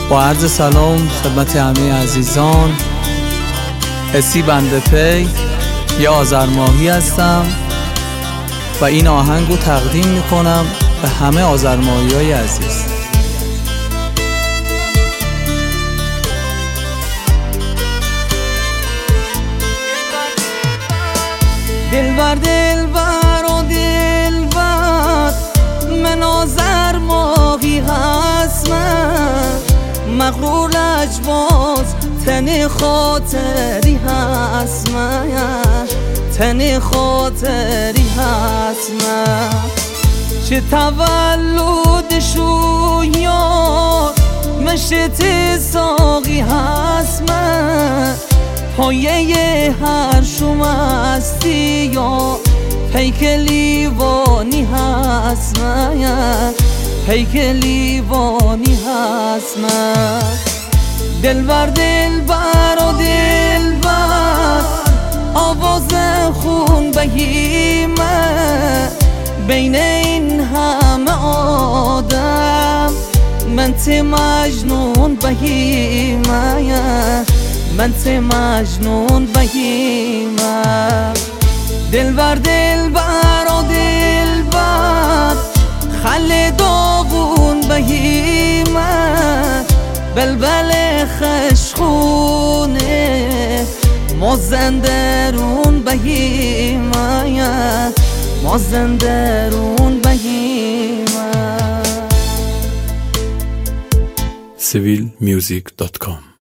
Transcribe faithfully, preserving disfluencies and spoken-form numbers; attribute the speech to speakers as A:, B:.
A: با عرض سلام خدمت همه عزیزان، حسی بنده پی یا آذرماهی هستم و این آهنگ رو تقدیم میکنم به همه آذرماهی های عزیز.
B: دلبر دلبر و دلبر من آذرماهی هستم، مغرور لجباز تن خاطری هست من، تن خاطری هست من. چه تولدشو یاد مشت ساقی هست من، پایه هر شوم هستی یا پیک لیوانی هست من، پیک لیوانی هست من. دلبر دلبر و دلبر آواز خون بهیمه، بین این همه آدم من ته مجنون بهیمه، من ته مجنون بهیمه. دلبر دلبر و دلبر خل داغون بهیمه، بلبل خشخونه مازندرون بهیمه، مازندرون بهیمه.
A: سیویل میوزیک دات کام